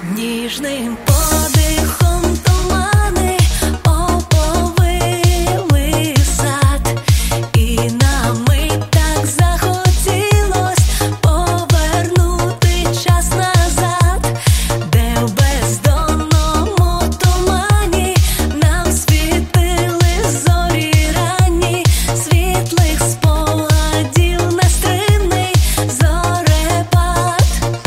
Ніжним подихом тумани оповили сад, і на мить так захотілось повернути час назад, де в бездонному тумані нам світили зорі ранні, світлих спогадів нестримний зорепад.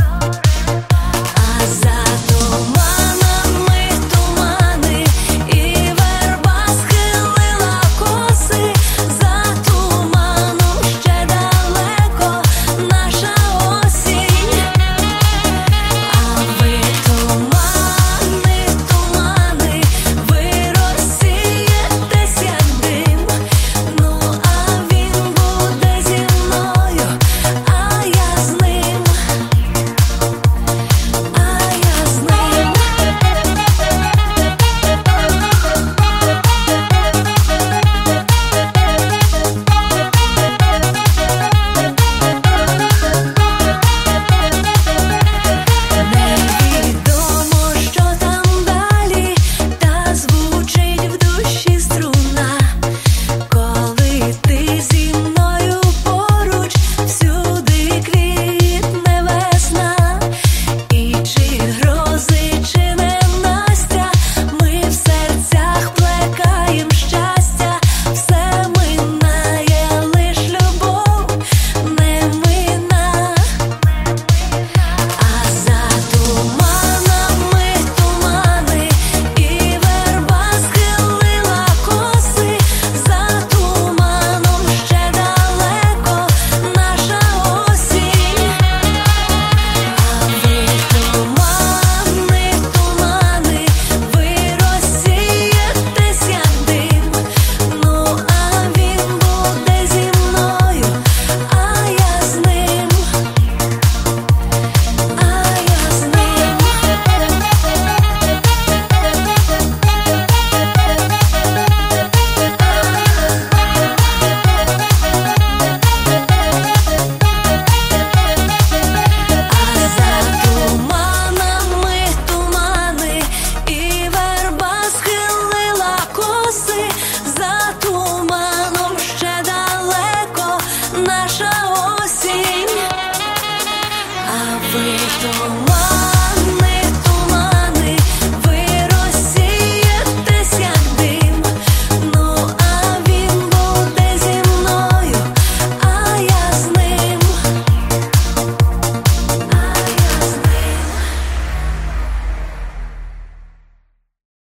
А за туманами тумани, і верба схилила коси, за туманом ще далеко наша осінь. А ви тумани, тумани, ви розсієтесь як дим. Ну а він буде зі мною, а я з ним. Невідомо, що там далі, та звучить в душі струна. Коли ти зі мною поруч, всюди квітне весна. І чи грози, чи ненастя, ми в серцях плекаєм щастя. Все минає, лиш любов не мина. А за туманами тумани, і верба схилила коси, за туманом ще далеко наша осінь. А ви тумани, тумани, ви розсієтесь як дим. Ну а він буде зі мною, а я з ним. За туманами тумани, і верба схилила коси, за туманом ще далеко наша осінь. А ви тумани.